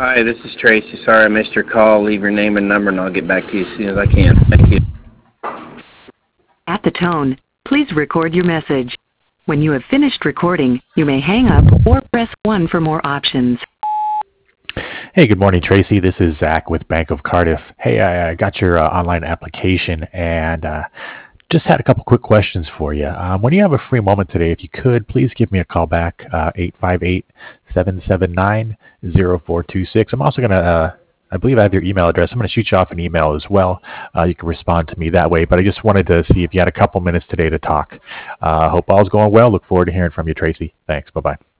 Hi, this is Tracy. Sorry I missed your call. Leave your name and number and I'll get back to you as soon as I can. Thank you. At the tone, please record your message. When you have finished recording, you may hang up or press 1 for more options. Hey, good morning, Tracy. This is Zach with Bank of Cardiff. Hey, I got your online application and just had a couple quick questions for you. When you have a free moment today, if you could, please give me a call back, 858-779-0426. I'm also going to, I believe I have your email address. I'm going to shoot you off an email as well. You can respond to me that way. But I just wanted to see if you had a couple minutes today to talk. Hope all's going well. Look forward to hearing from you, Tracy. Thanks. Bye-bye.